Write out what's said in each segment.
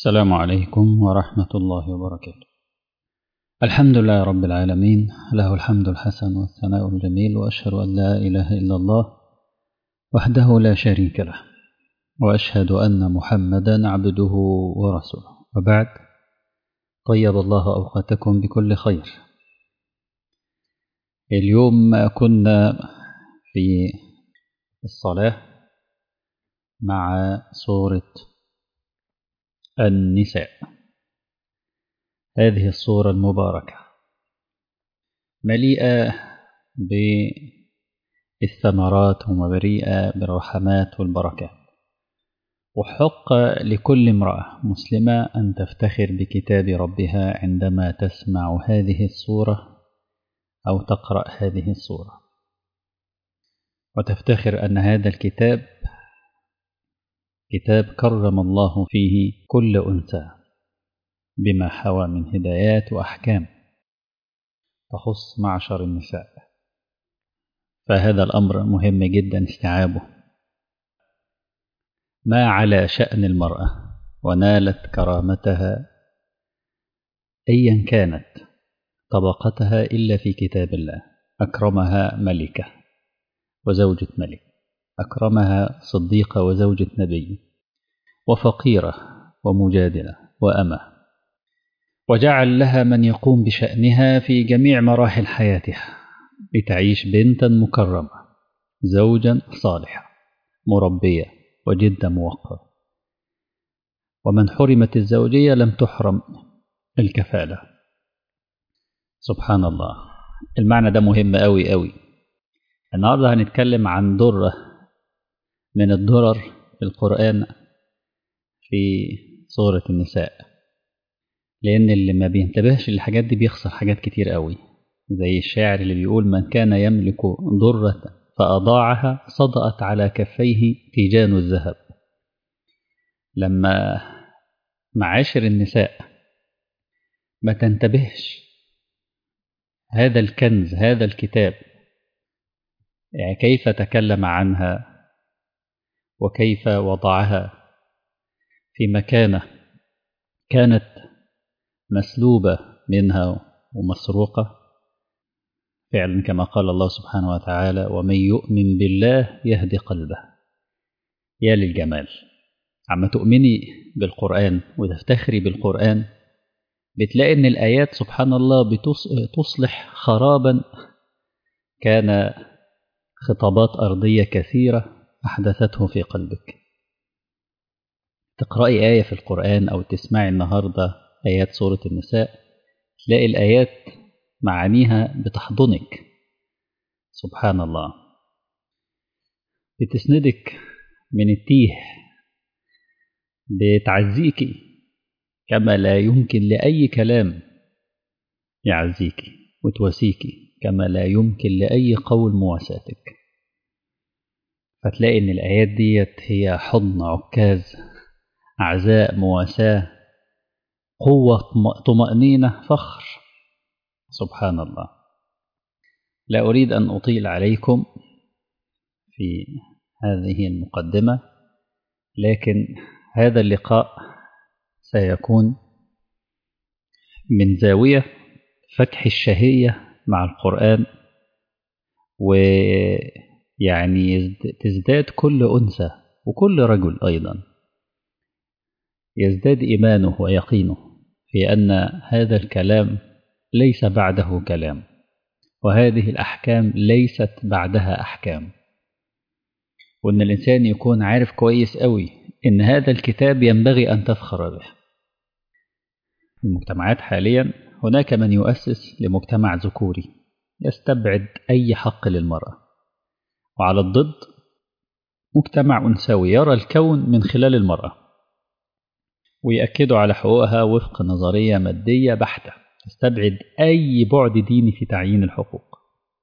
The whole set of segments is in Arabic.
السلام عليكم ورحمة الله وبركاته. الحمد لله رب العالمين، له الحمد الحسن والثناء الجميل، وأشهد أن لا إله إلا الله وحده لا شريك له، وأشهد أن محمدا عبده ورسوله، وبعد. طيب الله أوقاتكم بكل خير. اليوم كنا في الصلاة مع سورة النساء. هذه السورة المباركة مليئة بالثمرات ومليئة بالرحمات والبركات، وحق لكل امرأة مسلمة أن تفتخر بكتاب ربها عندما تسمع هذه السورة أو تقرأ هذه السورة، وتفتخر أن هذا الكتاب كتاب كرم الله فيه كل أنثى بما حوى من هدايات وأحكام تخص معشر النساء. فهذا الأمر مهم جدا استيعابه. ما على شأن المرأة ونالت كرامتها أيا كانت طبقتها إلا في كتاب الله. أكرمها ملكة وزوجة ملك، أكرمها صديقة وزوجة نبي، وفقيرة ومجادلة وأمة، وجعل لها من يقوم بشأنها في جميع مراحل حياتها لتعيش بنتا مكرمة، زوجا صالحا، مربية، وجدا موقرة. ومن حرمت الزوجية لم تحرم الكفالة. سبحان الله، المعنى ده مهم أوي أوي. النهاردة هنتكلم عن درة من الدرر القرآن في سورة النساء، لأن اللي ما بينتبهش للحاجات دي بيخسر حاجات كتير قوي. زي الشاعر اللي بيقول: من كان يملك درة فأضاعها صدأت على كفيه تيجان الذهب. لما معاشر النساء ما تنتبهش هذا الكنز، هذا الكتاب، يعني كيف تكلم عنها وكيف وضعها في مكانة كانت مسلوبة منها ومسروقة فعلا، كما قال الله سبحانه وتعالى: ومن يؤمن بالله يهدي قلبه. يا للجمال. عما تؤمني بالقرآن وتفتخري بالقرآن بتلاقي ان الآيات سبحان الله تصلح خرابا كان خطابات أرضية كثيرة أحدثته في قلبك. تقرأي آية في القرآن أو تسمعي النهاردة آيات سورة النساء، تلاقي الآيات معانيها بتحضنك. سبحان الله، بتسندك من التيه، بتعزيكي كما لا يمكن لأي كلام يعزيكي، وتواسيكي كما لا يمكن لأي قول مواساتك. فتلاقي إن الآيات ديت هي حضن، عكاز، عزاء، مواساة، قوة، طمأنينة، فخر. سبحان الله. لا أريد أن أطيل عليكم في هذه المقدمة، لكن هذا اللقاء سيكون من زاوية فتح الشهية مع القرآن، ويعني تزداد كل أنثى وكل رجل أيضا يزداد إيمانه ويقينه في أن هذا الكلام ليس بعده كلام، وهذه الأحكام ليست بعدها أحكام، وأن الإنسان يكون عارف كويس قوي إن هذا الكتاب ينبغي أن تفخر به. في المجتمعات حاليا هناك من يؤسس لمجتمع ذكوري يستبعد أي حق للمرأة، وعلى الضد مجتمع أنثوي يرى الكون من خلال المرأة ويأكدوا على حقوقها وفق نظرية مادية بحتة تستبعد أي بعد ديني في تعيين الحقوق.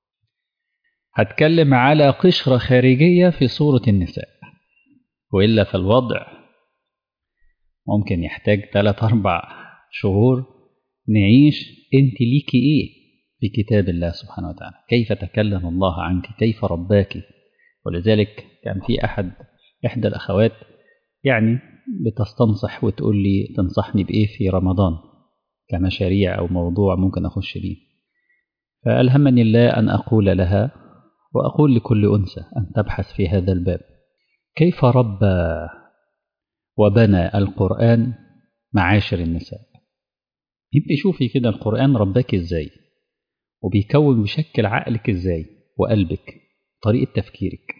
هتكلم على قشرة خارجية في سورة النساء، وإلا فالوضع ممكن يحتاج 3-4 شهور نعيش أنت ليكي إيه في كتاب الله سبحانه وتعالى، كيف تكلم الله عنك، كيف رباك. ولذلك كان في إحدى الأخوات يعني بتستنصح وتقول لي تنصحني بإيه في رمضان كمشاريع أو موضوع ممكن أخش بيه. فألهمني الله أن أقول لها وأقول لكل أنثى أن تبحث في هذا الباب، كيف ربى وبنى القرآن معاشر النساء. يبقى شوفي كده القرآن رباك إزاي، وبيكون ويشكل عقلك إزاي وقلبك، طريقة تفكيرك.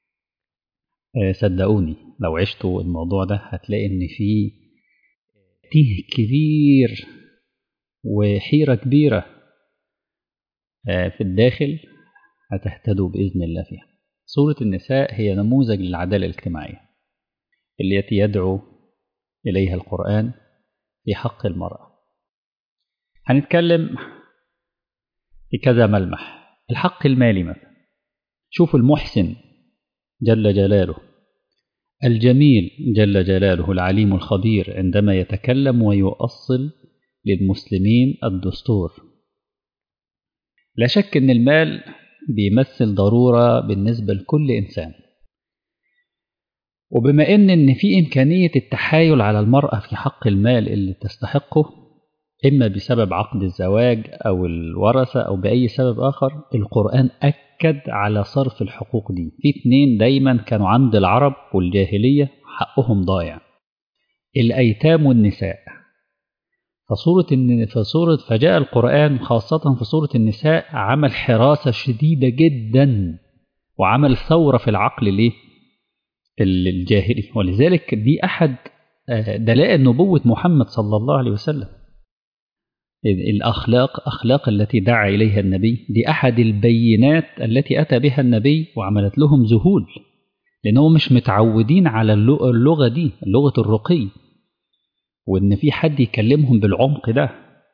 صدقوني لو عشتوا الموضوع ده هتلاقي إن فيه تيه كبير وحيرة كبيرة في الداخل، هتهتدوا بإذن الله فيها. سورة النساء هي نموذج للعدالة الاجتماعية التي يدعو إليها القرآن في حق المرأة. هنتكلم في كذا ملمح. الحق المالي مثلا، شوف المحسن جل جلاله، الجميل جل جلاله، العليم الخبير، عندما يتكلم ويؤصل للمسلمين الدستور. لا شك أن المال بيمثل ضرورة بالنسبة لكل إنسان، وبما إن في إمكانية التحايل على المرأة في حق المال اللي تستحقه، إما بسبب عقد الزواج أو الورثة أو بأي سبب آخر، القرآن أكد على صرف الحقوق دي. في اتنين دايما كانوا عند العرب والجاهلية حقهم ضايع: الأيتام والنساء. فجاء القرآن خاصة في سورة النساء عمل حراسة شديدة جدا، وعمل ثورة في العقل ليه؟ الجاهلي. ولذلك دي أحد دلائل نبوة محمد صلى الله عليه وسلم. أخلاق التي دعا إليها النبي دي أحد البينات التي أتى بها النبي، وعملت لهم ذهول، لأنهم مش متعودين على اللغة دي، لغة الرقي، وإن في حد يكلمهم بالعمق ده.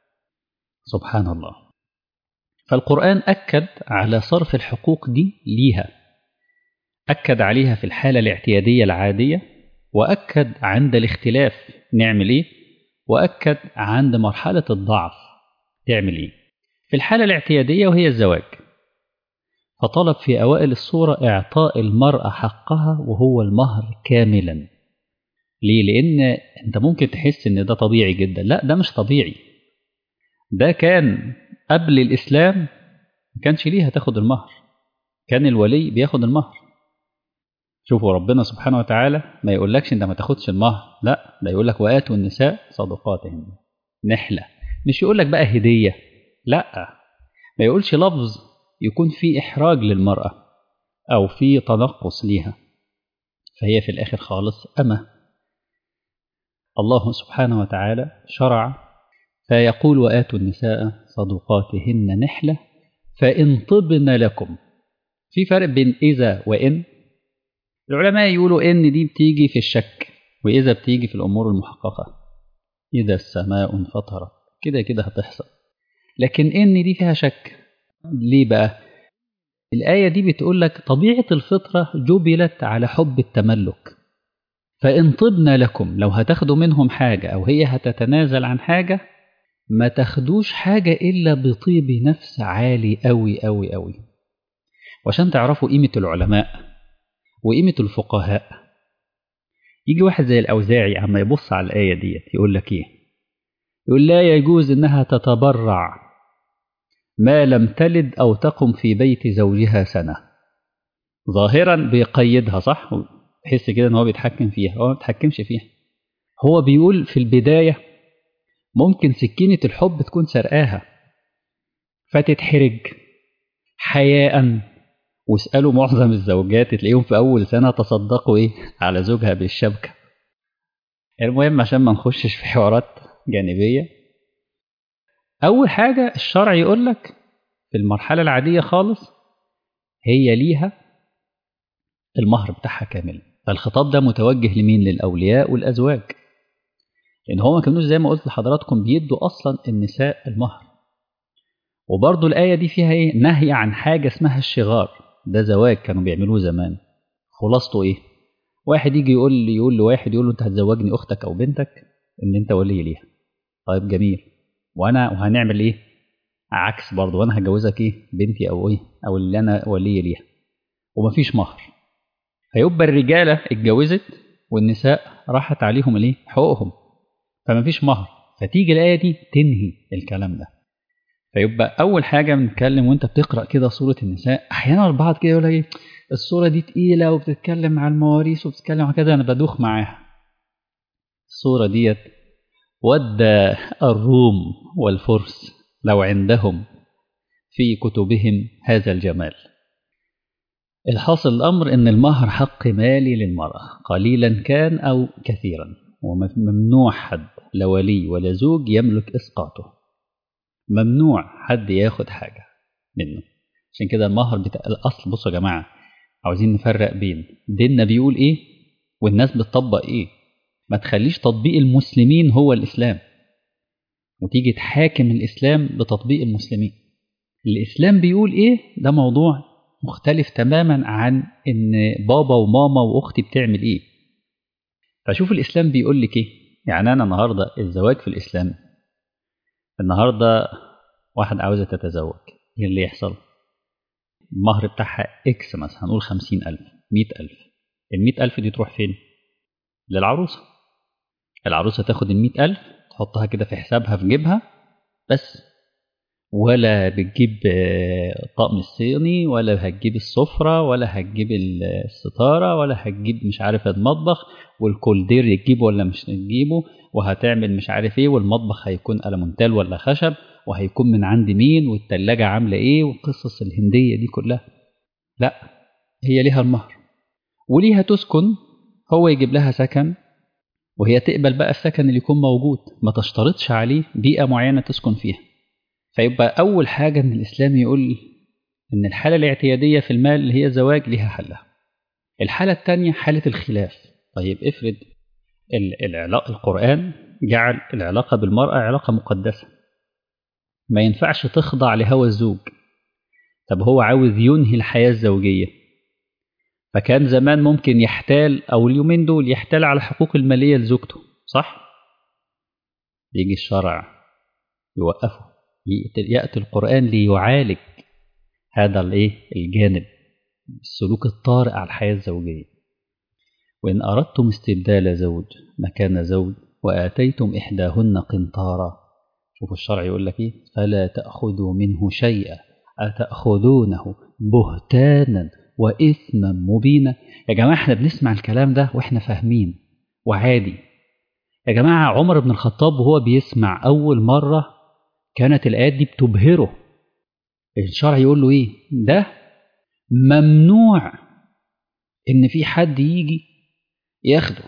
سبحان الله. فالقرآن أكد على صرف الحقوق دي ليها، أكد عليها في الحالة الاعتيادية العادية، وأكد عند الاختلاف نعمل إيه، وأكد عند مرحلة الضعف تعمل إيه. في الحالة الاعتيادية وهي الزواج، فطلب في أوائل السورة إعطاء المرأة حقها وهو المهر كاملا. ليه؟ لأن أنت ممكن تحس إن ده طبيعي جدا. لا، ده مش طبيعي. ده كان قبل الإسلام ما كانش ليها تاخد المهر، كان الولي بياخد المهر. شوفوا ربنا سبحانه وتعالى ما يقولكش انت ما تاخدش المهر، لا، ده يقولك وآتوا النساء صدقاتهن نحلة. مش يقولك بقى هدية، لا، ما يقولش لفظ يكون فيه إحراج للمرأة أو فيه تنقص ليها، فهي في الآخر خالص أما الله سبحانه وتعالى شرع فيقول وآتوا النساء صدقاتهن نحلة فإن طبن لكم. في فرق بين إذا وإن. العلماء يقولوا إن دي بتيجي في الشك، وإذا بتيجي في الأمور المحققة. إذا السماء انفطرت كده كده هتحصل، لكن إن دي فيها شك. ليه بقى؟ الآية دي بتقول لك طبيعة الفطرة جبلت على حب التملك، فإن طبن لكم، لو هتاخدوا منهم حاجة أو هي هتتنازل عن حاجة، ما تاخدوش حاجة إلا بطيب نفس عالي أوي أوي أوي. وعشان تعرفوا قيمة العلماء وقيمة الفقهاء، يجي واحد زي الأوزاعي عما يبص على الآية ديت يقول لك إيه؟ يقول لا يجوز إنها تتبرع ما لم تلد أو تقم في بيت زوجها سنة. ظاهرا بيقيدها، صح؟ تحس كده إن هو بيتحكم فيها، هو ما بيتحكمش فيها. هو بيقول في البداية ممكن سكينة الحب تكون سرقاها فتتحرج حياء. واسألوا معظم الزوجات تلاقيهم في أول سنة تصدقوا إيه على زوجها بالشبكة. المهم عشان ما نخشش في حوارات جانبية، أول حاجة الشرع يقول لك في المرحلة العادية خالص هي ليها المهر بتاعها كامل. فالخطاب ده متوجه لمين؟ للأولياء والأزواج، لأن هو ما كانوش زي ما قلت لحضراتكم بيدوا أصلا النساء المهر. وبرضو الآية دي فيها إيه؟ نهي عن حاجة اسمها الشغار. ده زواج كانوا بيعملوه زمان. خلاصته إيه؟ واحد يجي يقول لواحد، يقول له أنت هتزوجني أختك أو بنتك إن أنت ولي ليها. طيب جميل، وهنعمل إيه؟ عكس برضو، وأنا هجوزك إيه؟ بنتي أو إيه؟ أو اللي أنا ولي ليها، ومفيش مهر. فيبقى الرجالة اتجوزت والنساء راحت عليهم الايه حقوقهم، فما فيش مهر. فتيجي الآية دي تنهي الكلام ده. فيبقى أول حاجة بنتكلم وأنت بتقرأ كده سورة النساء، أحيانا البعض كده يقول لك إيه السورة دي تقيلة وبتتكلم عن المواريث وبتتكلم عن كده، أنا بدوخ معاها. السورة ديت ود الروم والفرس لو عندهم في كتبهم هذا الجمال. الحاصل الأمر إن المهر حق مالي للمرأة قليلا كان أو كثيرا، وممنوع حد لا ولي ولا زوج يملك إسقاطه، ممنوع حد ياخد حاجة منه. عشان كده المهر بتاع الأصل. بصوا يا جماعة، عاوزين نفرق بين ديننا بيقول إيه والناس بتطبق إيه. ما تخليش تطبيق المسلمين هو الإسلام وتيجي تحاكم الإسلام بتطبيق المسلمين. الإسلام بيقول إيه ده موضوع مختلف تماما عن إن بابا وماما وأختي بتعمل إيه. فشوف الإسلام بيقول لك إيه. يعني أنا النهاردة الزواج في الإسلام، النهاردة واحد عاوزة تتزوج، إيه اللي يحصل؟ المهر بتاعها إكس مثلا، هنقول 50,000 100,000. 100,000 دي تروح فين؟ للعروسة. العروسة تاخد 100,000 تحطها كده في حسابها في جيبها بس، ولا بتجيب طقم الصيني، ولا هتجيب السفرة، ولا هتجيب الستارة، ولا هتجيب مش عارف المطبخ، والكولدير يجيبه ولا مش تجيبه، وهتعمل مش عارف ايه، والمطبخ هيكون ألمونتال ولا خشب، وهيكون من عند مين، والتلاجة عاملة ايه، والقصص الهندية دي كلها. لا، هي ليها المهر وليها تسكن، هو يجيب لها سكن وهي تقبل بقى السكن اللي يكون موجود، ما تشترطش عليه بيئة معينة تسكن فيها. فيبقى أول حاجة إن الإسلام يقول إن الحالة الاعتيادية في المال اللي هي الزواج ليها حلها. الحالة الثانية حالة الخلاف. طيب افرض القرآن جعل العلاقة بالمرأة علاقة مقدسة، ما ينفعش تخضع لهوى الزوج. طب هو عاوز ينهي الحياة الزوجية، فكان زمان ممكن يحتال، أو اليومين دول يحتال على حقوق المالية لزوجته، صح؟ يجي الشرع يوقفه، يأتي القرآن ليعالج هذا الجانب، السلوك الطارئ على الحياة الزوجية. وإن أردتم استبدال زوج مكان زوج وآتيتم إحداهن قنطارا، شوفوا الشرع يقول لك إيه، فلا تأخذوا منه شيئا أتأخذونه بهتانا وإثما مبينا. يا جماعة احنا بنسمع الكلام ده وإحنا فاهمين وعادي. يا جماعة عمر بن الخطاب وهو بيسمع أول مرة كانت الآيات دي بتبهره. الشرع يقول له إيه؟ ده ممنوع إن في حد يجي ياخده،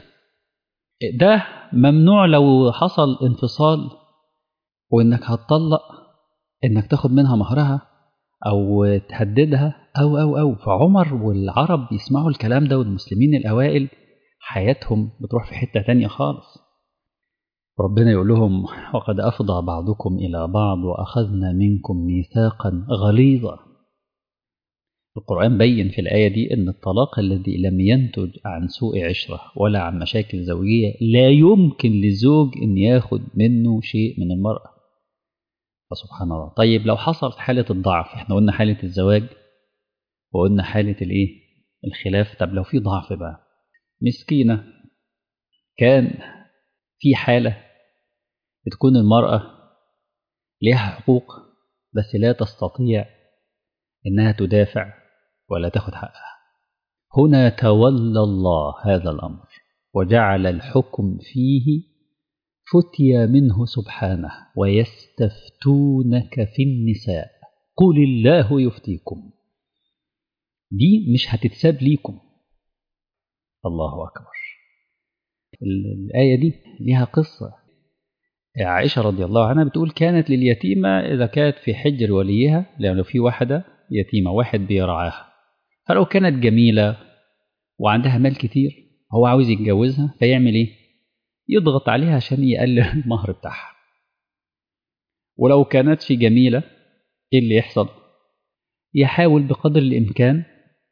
ده ممنوع لو حصل انفصال وإنك هتطلق إنك تاخد منها مهرها أو تهددها أو. فعمر والعرب بيسمعوا الكلام ده، والمسلمين الأوائل حياتهم بتروح في حتة تانية خالص. ربنا يقول لهم وقد أفضى بعضكم إلى بعض وأخذنا منكم ميثاقا غليظا. القرآن بين في الآية دي أن الطلاق الذي لم ينتج عن سوء عشرة ولا عن مشاكل زوجية لا يمكن للزوج أن ياخد منه شيء من المرأة. فسبحان الله. طيب لو حصلت حالة الضعف، احنا قلنا حالة الزواج وقلنا حالة الخلاف. طب لو في ضعف بقى، مسكينة كان في حالة بتكون المرأة لها حقوق بس لا تستطيع إنها تدافع ولا تاخد حقها، هنا تولى الله هذا الأمر وجعل الحكم فيه فتي منه سبحانه ويستفتونك في النساء قل الله يفتيكم. دي مش هتتساب ليكم. الله أكبر. الآية دي ليها قصة. عائشة رضي الله عنها بتقول كانت لليتيمة إذا كانت في حجر وليها، لأنه في واحدة يتيمة واحد بيرعاها، فلو كانت جميلة وعندها مال كتير هو عاوز يتجوزها، فيعمل إيه؟ يضغط عليها عشان يقلل المهر بتاعها. ولو كانتش جميلة إيه اللي يحصل؟ يحاول بقدر الإمكان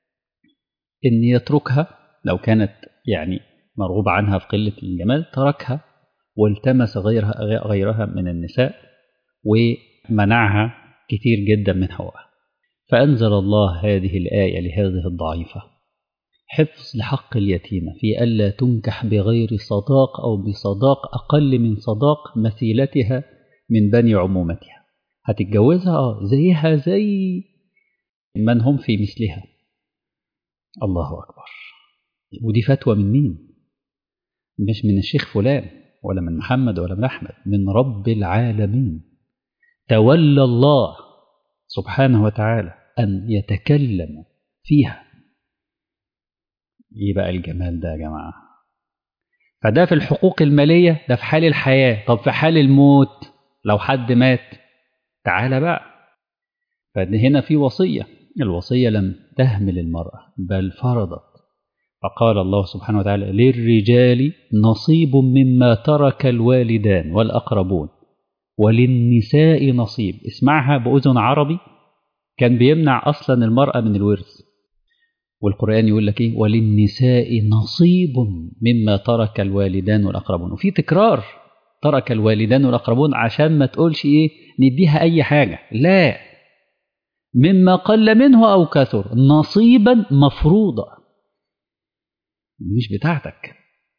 إن يتركها. لو كانت مرغوب عنها في قلة الجمال تركها والتمس غيرها من النساء ومنعها كتير جدا من حقوقها. فأنزل الله هذه الآية لهذه الضعيفة حفظ لحق اليتيمة في ألا تنكح بغير صداق أو بصداق أقل من صداق مثيلتها من بني عمومتها. هتتجوزها زيها زي من هم في مثلها. الله أكبر. ودي فتوى من مين؟ مش من الشيخ فلان ولا من محمد ولا من أحمد، من رب العالمين. تولى الله سبحانه وتعالى أن يتكلم فيها. إيه بقى الجمال ده يا جماعة؟ فده في الحقوق المالية، ده في حال الحياة. طب في حال الموت لو حد مات، تعالى بقى. فهنا في وصية. الوصية لم تهمل المرأة بل فرضت. فقال الله سبحانه وتعالى: للرجال نصيب مما ترك الوالدان والأقربون وللنساء نصيب. اسمعها بأذن عربي، كان بيمنع أصلا المرأة من الورث. والقرآن يقول لك إيه؟ وللنساء نصيب مما ترك الوالدان والأقربون. وفي تكرار ترك الوالدان والأقربون عشان ما تقولش إيه نديها أي حاجة، لا، مما قل منه أو كثر نصيبا مفروضا. مش بتاعتك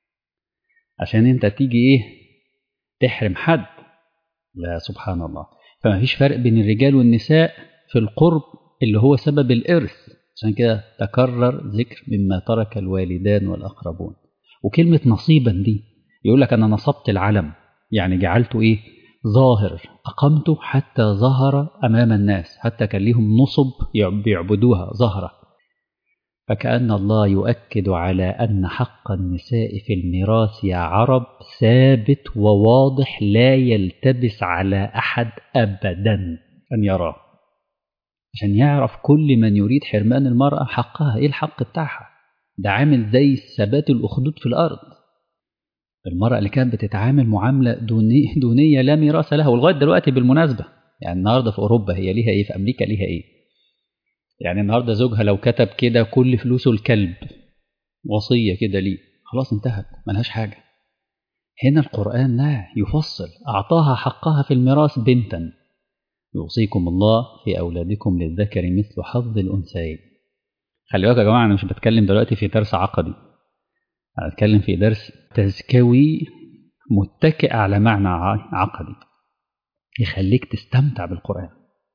عشان انت تيجي ايه تحرم حد، لا سبحان الله. فما فيش فرق بين الرجال والنساء في القرب اللي هو سبب الإرث. عشان كده تكرر ذكر مما ترك الوالدان والأقربون. وكلمة نصيبا دي يقول لك أنا نصبت العلم، يعني جعلته إيه ظاهر، أقمته حتى ظهر أمام الناس، حتى كان ليهم نصب بيعبدوها ظهرة. فكأن الله يؤكد على أن حق النساء في الميراث يا عرب ثابت وواضح، لا يلتبس على أحد أبدا أن يراه، عشان يعرف كل من يريد حرمان المرأة حقها. إيه الحق بتاعها؟ ده عامل زي ثبات الأخدود في الأرض. المرأة اللي كانت بتتعامل معاملة دونية لا ميراث لها. ولغاية دلوقتي بالمناسبة، يعني النهاردة في أوروبا هي ليها إيه؟ في أمريكا ليها إيه؟ يعني النهاردة زوجها لو كتب كده كل فلوسه الكلب وصية كده ليه، خلاص انتهت، ملهاش حاجة. هنا القرآن لا يفصل، أعطاها حقها في الميراث بنتا. يوصيكم الله في أولادكم للذكر مثل حظ الأنثيين. خلي بالك يا جماعة، أنا مش بتكلم دلوقتي في درس عقدي، أنا بتكلم في درس تزكوي متكئ على معنى عقدي يخليك تستمتع بالقرآن.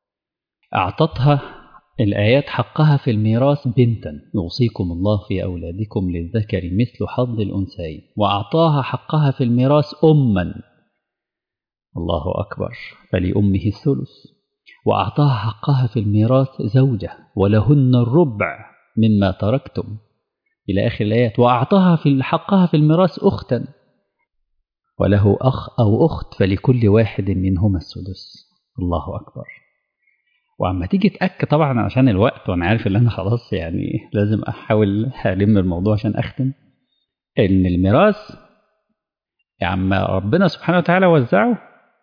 أعطتها الآيات حقها في الميراث بنتا، يوصيكم الله في أولادكم للذكر مثل حظ الأنثيين. وأعطاها حقها في الميراث أما، الله أكبر، فلأمه الثلث. وأعطاها حقها في الميراث زوجة ولهن الربع مما تركتم إلى آخر الآيات. وأعطاها في حقها في الميراث أختا وله أخ أو أخت فلكل واحد منهما السدس. الله أكبر. وعما تيجي تأكد طبعا عشان الوقت، وأنا عارف إن أنا خلاص يعني لازم أحاول ألم الموضوع عشان أختم، إن الميراث عما ربنا سبحانه وتعالى وزعه،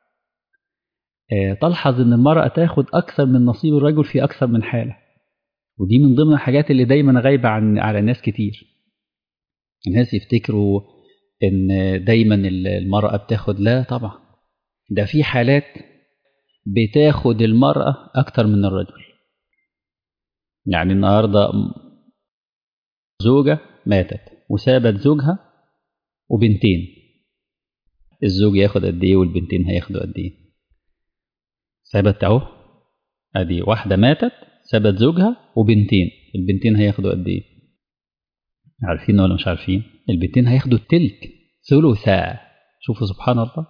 تلحظ إن المرأة تاخد أكثر من نصيب الرجل في أكثر من حالة. ودي من ضمن الحاجات اللي دايما غايبة على ناس كتير. الناس يفتكروا إن دايما المرأة بتاخد، لا طبعا، ده في حالات بتاخد المرأة أكثر من الرجل. يعني النهاردة زوجة ماتت وسابت زوجها وبنتين، الزوج ياخد قد ايه والبنتين هياخدوا قد ايه؟ سابت اهو، ادي واحدة ماتت سابت زوجها وبنتين، البنتين هياخدوا قد ايه؟ عارفين ولا مش عارفين؟ البنتين هياخدوا التلك، ثلثا. شوفوا سبحان الله.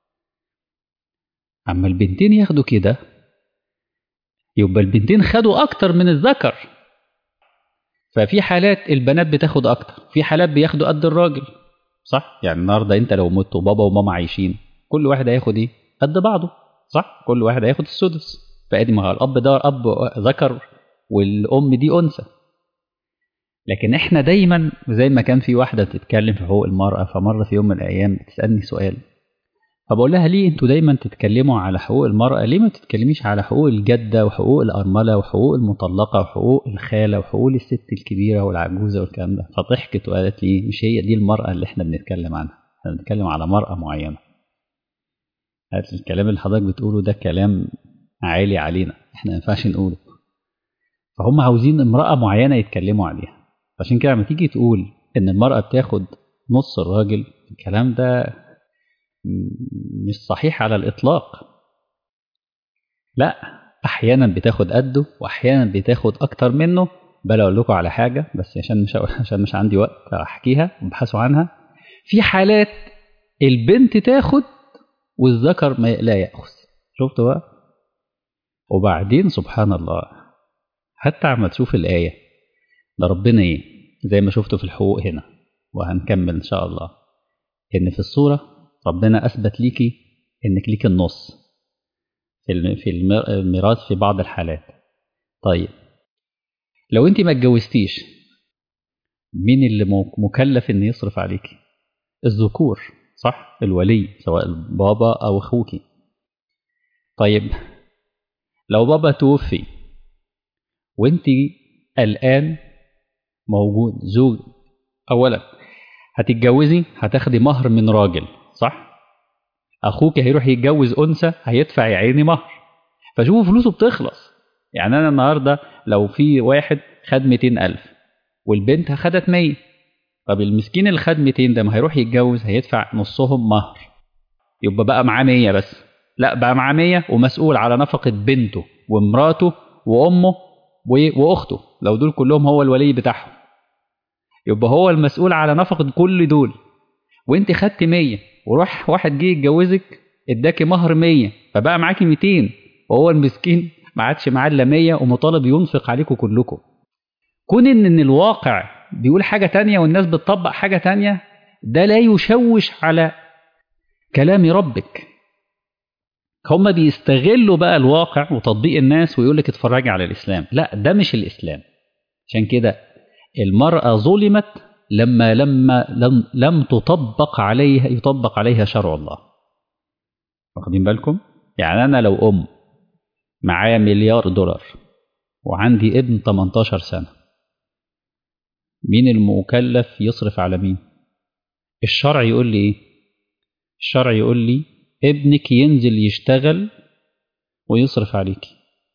اما البنتين ياخدوا كده يبقى البنتين خدوا اكتر من الذكر. ففي حالات البنات بتاخد اكتر، في حالات بياخدوا قد الراجل، صح؟ يعني النهارده انت لو مت وبابا وماما عايشين، كل واحد هياخد ايه؟ قد بعضه، صح؟ كل واحد هياخد السدس. فادي ما الاب ده اب ذكر والام دي انثى. لكن احنا دايما زي ما كان في واحده بتتكلم في حقوق المراه، فمره في يوم من الايام بتسالني سؤال، فبقول لها ليه انتوا دايما تتكلموا على حقوق المراه، ليه ما تتكلميش على حقوق الجده وحقوق الارمله وحقوق المطلقه وحقوق الخاله وحقوق الست الكبيره والعجوزه والكلام ده؟ فضحكت وقالت لي مش هي دي المراه اللي احنا بنتكلم عنها، احنا بنتكلم على مراه معينه. قالت الكلام اللي حضرتك بتقوله ده كلام عالي علينا، احنا ما ينفعش نقوله. فهم عاوزين امراه معينه يتكلموا عليها. عشان كده لما تيجي تقول إن المرأة بتاخد نص الراجل، الكلام ده مش صحيح على الإطلاق. لا، أحيانا بتاخد قده وأحيانا بتاخد أكتر منه. بل أقول لكم على حاجة بس عشان مش عندي وقت أحكيها وابحثوا عنها. في حالات البنت تاخد والذكر لا يأخذ. شفتوا بقى؟ وبعدين سبحان الله، حتى عما تشوف الآية ده ربنا إيه، زي ما شفتوا في الحقوق هنا وهنكمل إن شاء الله، إن في الصورة ربنا أثبت ليكي إنك ليك النص في الميراث في بعض الحالات. طيب لو أنت ما اتجوزتيش، مين اللي مكلف إن يصرف عليكي؟ الذكور، صح؟ الولي، سواء البابا أو أخوكي. طيب لو بابا توفي وأنت الآن موجود زوج، أولا هتتجوزي هتاخدي مهر من راجل، صح؟ أخوك هيروح يتجوز أنثى هيدفع يا عيني مهر، فشوفوا فلوسه بتخلص. يعني أنا النهاردة لو في واحد خد 200,000 والبنت خدت 100، طب المسكين اللي خد 200 ده ما هيروح يتجوز هيدفع نصهم مهر، يبقى بقى معاه 100 بس. لا، بقى معاه 100 ومسؤول على نفقة بنته ومراته وأمه وأخته، لو دول كلهم هو الولي بتاعهم، يبقى هو المسؤول على نفقة كل دول. وانت خدت 100 وروح واحد جه يتجوزك اداكي مهر 100، فبقى معاكي 200 وهو المسكين ما عادش معاه الا 100 ومطالب ينفق عليكم كلكم. كون ان الواقع بيقول حاجة تانية والناس بتطبق حاجة تانية، ده لا يشوش على كلام ربك. هم بيستغلوا بقى الواقع وتطبيق الناس ويقول لك اتفرجي على الإسلام. لا، ده مش الإسلام. عشان كده المرأة ظلمت لما لم يطبق عليها شرع الله. واخدين بالكم؟ يعني أنا لو معايا $1,000,000 وعندي ابن 18 سنة، مين المكلف يصرف على مين؟ الشرع يقول لي إيه؟ الشرع يقول لي ابنك ينزل يشتغل ويصرف عليك،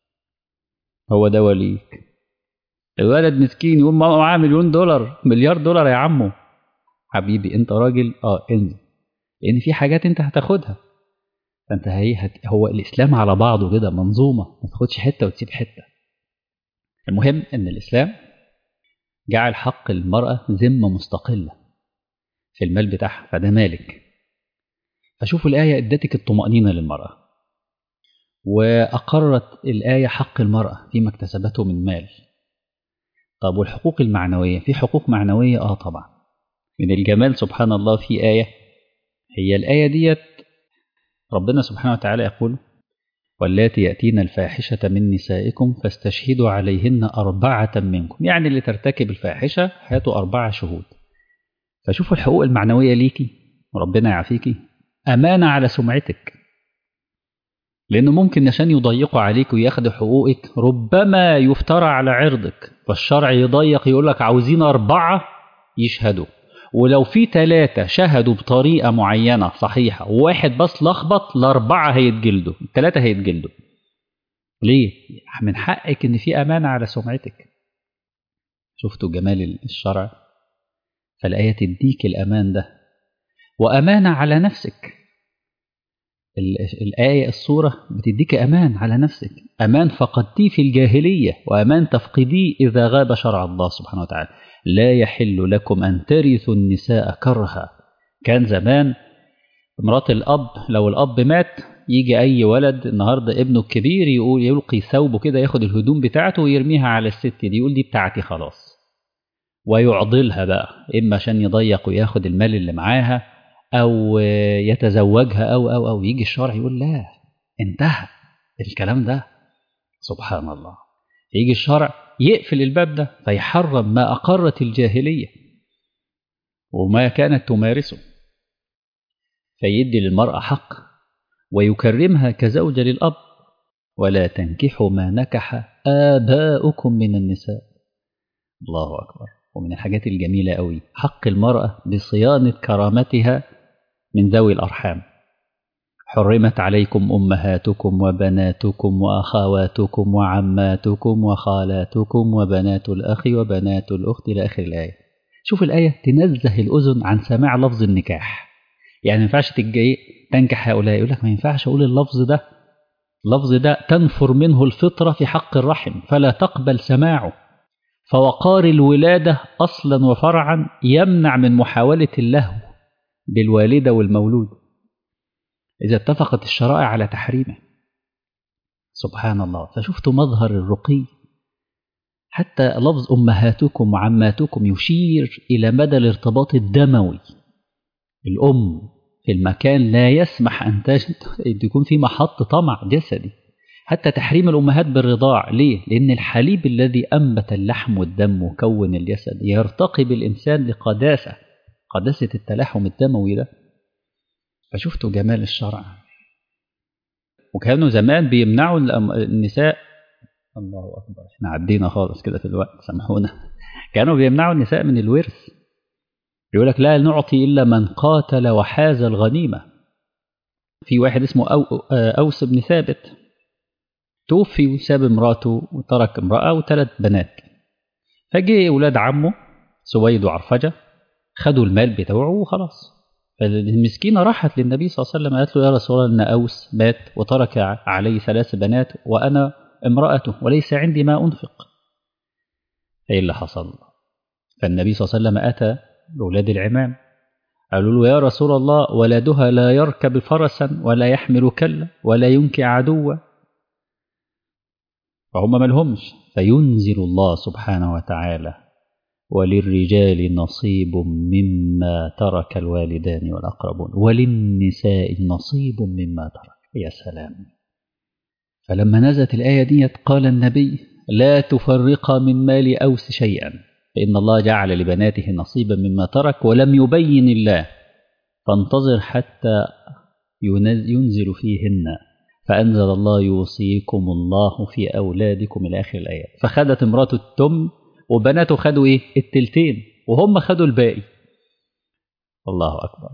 هو ده وليك. الولد مسكين يقول ماما معاه $1,000,000 $1,000,000 يا عمو. حبيبي انت راجل، انزل، لان في حاجات انت هتاخدها. فانت هو الاسلام على بعضه كده منظومه، ما تاخدش حته وتسيب حته. المهم ان الاسلام جعل حق المراه ذمه مستقله في المال بتاعها، فده مالك. فشوفوا الايه ادتك الطمانينه للمراه، واقرت الايه حق المراه فيما اكتسبته من مال. طب والحقوق المعنويه، في حقوق معنويه طبعا. من الجمال سبحان الله في آية، هي الآية ديت ربنا سبحانه وتعالى يقول واللاتي يأتين الفاحشة من نسائكم فاستشهدوا عليهن 4 منكم، يعني اللي ترتكب الفاحشة هاتوا 4 شهود. فشوفوا الحقوق المعنوية ليكي، ربنا يعافيكي، أمانة على سمعتك، لأنه ممكن عشان يضيقوا عليك وياخدوا حقوقك ربما يفترى على عرضك، فالشرع يضيق يقول لك عاوزين 4 يشهدوا، ولو في 3 شهدوا بطريقة معينة صحيحة وواحد بس لخبط، ال4 هيتجلدوا، ال3 هيتجلدوا. ليه؟ من حقك ان في أمانة على سمعتك. شفتوا جمال الشرع؟ فالآية تديك الأمان ده، وأمانة على نفسك. الآية الصورة بتديك أمان على نفسك، أمان فقدتيه في الجاهلية وأمان تفقديه إذا غاب شرع الله سبحانه وتعالى. لا يحل لكم أن ترثوا النساء كرها. كان زمان مرات الأب لو الأب مات يجي أي ولد النهاردة ابنه الكبير يقول يلقي ثوبه كده، ياخد الهدوم بتاعته ويرميها على الست دي، يقول دي بتاعتي خلاص، ويعضلها بقى، إما عشان يضيق وياخد المال اللي معاها أو يتزوجها أو يجي الشرع يقول لا، انتهى الكلام ده. سبحان الله، يجي الشرع يقفل الباب ده فيحرم ما أقرت الجاهلية وما كانت تمارسه، فيدي للمرأة حق ويكرمها كزوجة للأب. ولا تنكحوا ما نكح آباؤكم من النساء. الله أكبر. ومن الحاجات الجميلة قوي حق المرأة بصيانة كرامتها من ذوي الأرحام. حرمت عليكم أمهاتكم وبناتكم وأخواتكم وعماتكم وخالاتكم وبنات الأخ وبنات الأخت إلى آخر الآية. شوف الآية تنزه الأذن عن سماع لفظ النكاح. يعني ما ينفعش تجي تنكح هؤلاء، يقول لك ما ينفعش أقول اللفظ ده تنفر منه الفطرة في حق الرحم فلا تقبل سماعه. فوقار الولادة أصلا وفرعا يمنع من محاولة اللهو بالوالدة والمولود إذا اتفقت الشرائع على تحريمه. سبحان الله. فشفت مظهر الرقي. حتى لفظ أمهاتكم وعماتكم يشير إلى مدى الارتباط الدموي. الأم في المكان لا يسمح أن يكون في محط طمع جسدي. حتى تحريم الأمهات بالرضاع. ليه؟ لأن الحليب الذي أنبت اللحم والدم وكون الجسد يرتقي بالإنسان لقداسة التلاحم الدموي ده. فشفتوا جمال الشرع. وكانوا زمان بيمنعوا النساء، الله أكبر احنا عدينا خالص كده في الوقت سامحونا، كانوا بيمنعوا النساء من الورث. يقول لك لا نعطي إلا من قاتل وحاز الغنيمة. في واحد اسمه أوس بن ثابت توفي وساب امراته وترك امرأة و3 بنات. فجي أولاد عمه سويد وعرفجة خدوا المال بتاعه وخلاص. فالمسكينة راحت للنبي صلى الله عليه وسلم قالت له يا رسول الله أن أوس مات وترك علي 3 بنات وأنا امرأته وليس عندي ما أنفق. إيه اللي حصل؟ فالنبي صلى الله عليه وسلم أتى بأولاد العمام قالوا له يا رسول الله ولدها لا يركب فرسا ولا يحمل كلا ولا ينكي عدوا. فهم ملهمش. فينزل الله سبحانه وتعالى وللرجال نصيب مما ترك الوالدان والأقربون وللنساء نصيب مما ترك. يا سلام. فلما نزلت الآية دي قال النبي لا تفرق من مال أوس شيئا فإن الله جعل لبناته نصيبا مما ترك ولم يبين الله فانتظر حتى ينزل فيهن فأنزل الله يوصيكم الله في أولادكم إلى آخر الآيات. فخدت امراته التم وبناته خدوا إيه؟ التلتين وهم خدوا الباقي. الله أكبر.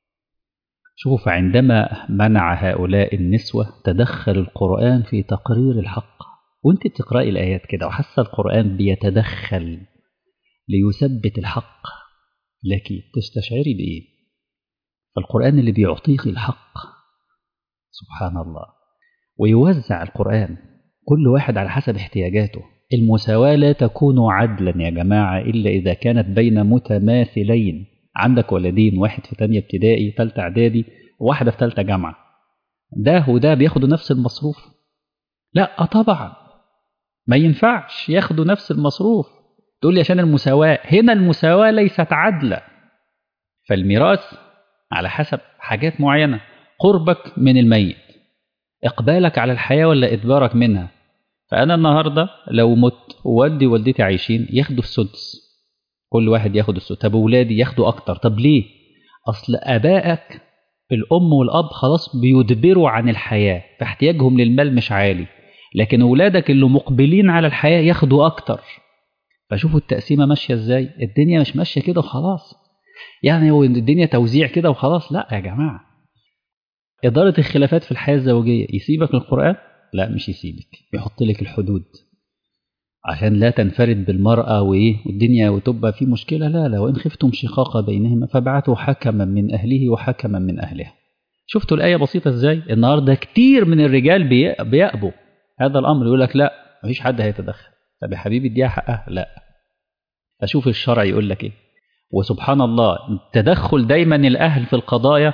شوف عندما منع هؤلاء النسوة تدخل القرآن في تقرير الحق. وانت بتقرأي الآيات كده وحس القرآن بيتدخل ليثبت الحق لك تستشعري بإيه؟ فالقرآن اللي بيعطيك الحق سبحان الله. ويوزع القرآن كل واحد على حسب احتياجاته. المساواة لا تكون عدلا يا جماعة إلا إذا كانت بين متماثلين. عندك ولدين واحد في 2 ابتدائي 3 إعدادي وواحدة في 3 جامعة ده وده بياخدوا نفس المصروف؟ لا طبعا ما ينفعش ياخدوا نفس المصروف. تقول لي عشان المساواة. هنا المساواة ليست عدلة. فالميراث على حسب حاجات معينة. قربك من الميت إقبالك على الحياة ولا إدبارك منها. فأنا النهاردة لو مت ووالدي ووالدتي عايشين ياخدوا السدس كل واحد ياخد السدس. طب أولادي ياخدوا أكتر. طب ليه؟ أصل آبائك الأم والأب خلاص بيدبروا عن الحياة فاحتياجهم للمال مش عالي. لكن أولادك اللي مقبلين على الحياة ياخدوا أكتر. فشوفوا التقسيمة ماشية إزاي. الدنيا مش ماشية كده وخلاص. يعني هو الدنيا توزيع كده وخلاص. لا يا جماعة. إدارة الخلافات في الحياة الزوجية يسيبك القرآن؟ لا مش يسيبك. يحط لك الحدود عشان لا تنفرد بالمرأة والدنيا وتبقى في مشكلة. لا وإن خفتم شقاق بينهما فابعثوا حكما من أهله وحكما من أهلها. شفتوا الآية بسيطة إزاي؟ النهاردة كتير من الرجال بيأبوا هذا الأمر. يقول لك لا مفيش حد هيتدخل. طب يا حبيبي اديها حقها. لا. فشوف الشرع يقول لك إيه. وسبحان الله التدخل دايما الأهل في القضايا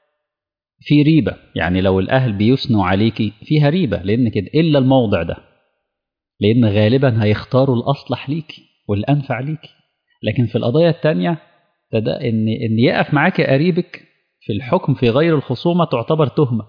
في ريبة. يعني لو الأهل بيثنوا عليكي فيها ريبة لأن كده إلا الموضع ده لأن غالبا هيختاروا الأصلح ليكي والأنفع ليكي. لكن في القضايا التانية إن يقف معاك قريبك في الحكم في غير الخصومة تعتبر تهمة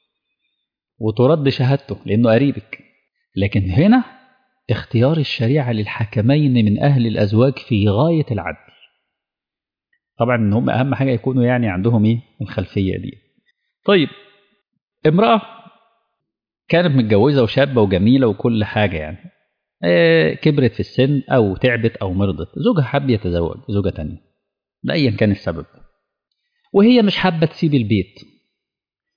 وترد شهادته لأنه قريبك. لكن هنا اختيار الشريعة للحكمين من أهل الأزواج في غاية العدل. طبعا إن هم أهم حاجة يكونوا يعني عندهم إيه الخلفية دي. طيب امرأة كانت متجوزة وشابة وجميلة وكل حاجة يعني كبرت في السن أو تعبت أو مرضت. زوجها حب يتزوج زوجة تانية لأيا كان السبب وهي مش حابة تسيب البيت.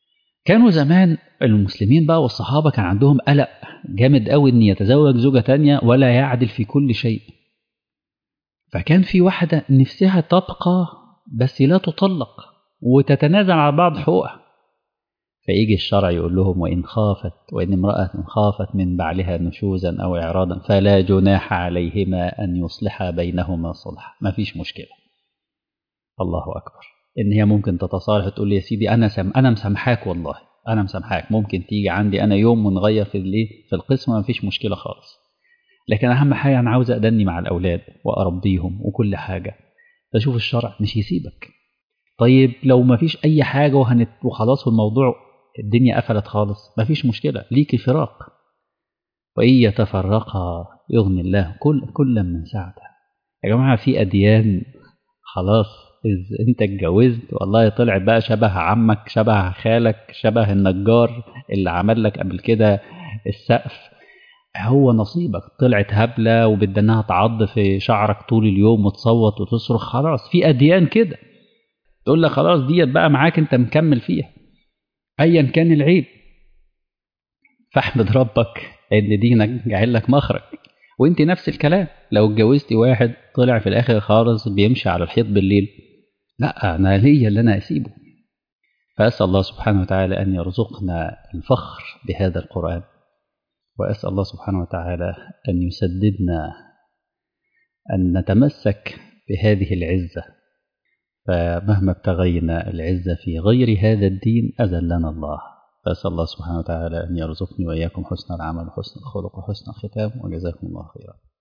كانوا زمان المسلمين بقى والصحابة كان عندهم قلق جامد قوي إن يتزوج زوجة تانية ولا يعدل في كل شيء. فكان في واحدة نفسها تبقى بس لا تطلق وتتنازل على بعض حقوقها، فيجي الشرع يقول لهم وإن امرأة خافت من بعلها نشوزا أو إعراضا فلا جناح عليهما أن يصلحا بينهما صلحا. ما فيش مشكلة، الله أكبر، إن هي ممكن تتصالح تقول لي يا سيدي أنا مسامحاك، والله أنا مسامحاك، ممكن تيجي عندي أنا يوم ونغير في القسمة، ما فيش مشكلة خالص، لكن أهم حاجة أنا عاوز أدني مع الأولاد وأربيهم وكل حاجة. فشوف الشرع مش يسيبك. طيب لو ما فيش أي حاجة وخلاص والموضوع الدنيا قفلت خالص، ما فيش مشكلة، ليك فراق. وإن يتفرقا يغني الله كل من سعته. يا جماعة في أديان خلاص إذا أنت اتجوزت والله طلع بقى شبه عمك، شبه خالك، شبه النجار اللي عمل لك قبل كده السقف، هو نصيبك. طلعت هبلة وبدناها تعض في شعرك طول اليوم وتصوت وتصرخ، خلاص في أديان كده تقول لك خلاص ديت بقى معاك أنت مكمل فيها أيا كان العيب. فاحمد ربك ان دينك جعل لك مخرج. وانت نفس الكلام، لو اتجوزتي واحد طلع في الاخر خالص بيمشي على الحيط بالليل، لا انا ليا اللي انا اسيبه. فاسال الله سبحانه وتعالى ان يرزقنا الفخر بهذا القران، واسال الله سبحانه وتعالى ان يسددنا ان نتمسك بهذه العزه، فمهما ابتغينا العزه في غير هذا الدين اذلنا الله. فأسأل الله سبحانه وتعالى أن يرزقني وإياكم حسن العمل وحسن الخلق وحسن الختام، وجزاكم الله خيرا.